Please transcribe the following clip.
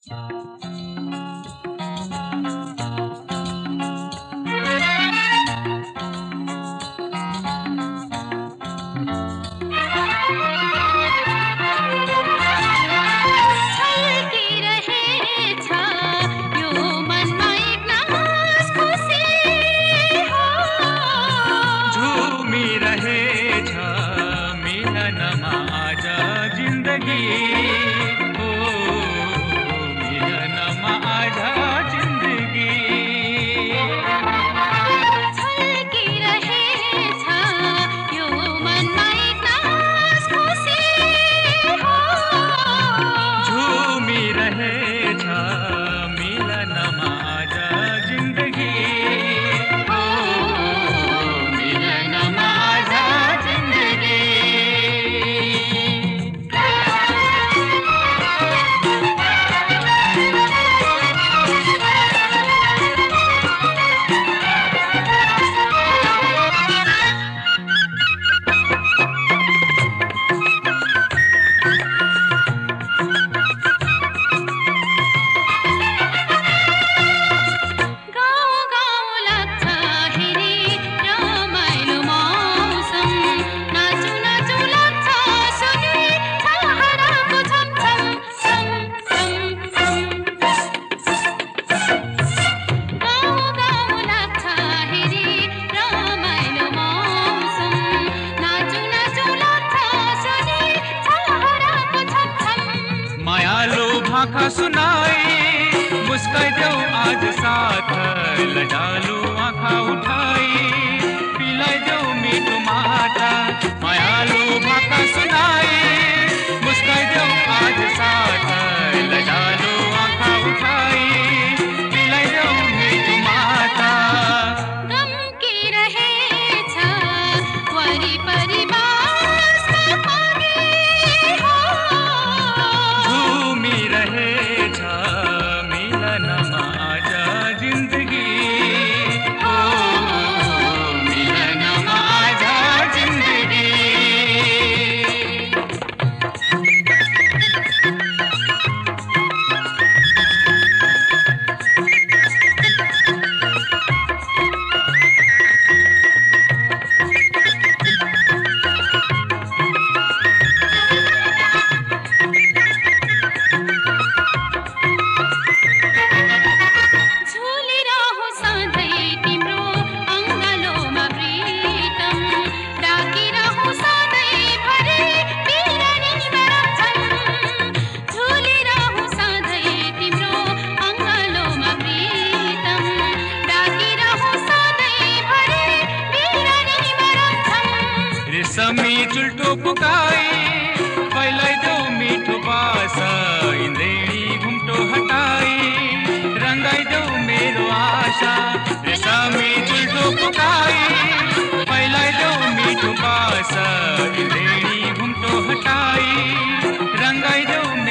आँखा सुनाई मुस्काई दो आज साथ लजालू आँखा उठाई पिलाई दो मीठो माता मायालू भाका सुनाई मुस्काई दो आज साथ लजालू आँखा उठाई पिलाई दो मीठो माता गम की रहे छा वरी परिवार सफागे हो झूमी रहे छा मिलन आजा जिंदगी हो मिलन आजा जिंदगी झुलिरहो सधैँ तिम्रो अङ्गालोमा प्रीतम डाकिरहो सधैँभरि बिरानीमा रम्छन् झुलिरहो सधैँ तिम्रो अङ्गालोमा प्रीतम डाकिरहो सधैँभरि बिरानीमा रम्छन् रेशमी चुल्टो पुकाई फैलाइदो मीठो बासा इन्द्रेणी घुम्टो हटाई रंगाइदो मेरो आशा रेशमी चुल्टो पुकाई फैलाइदो मीठो बासा इन्द्रेणी घुम्टो हटाई रंगाइदो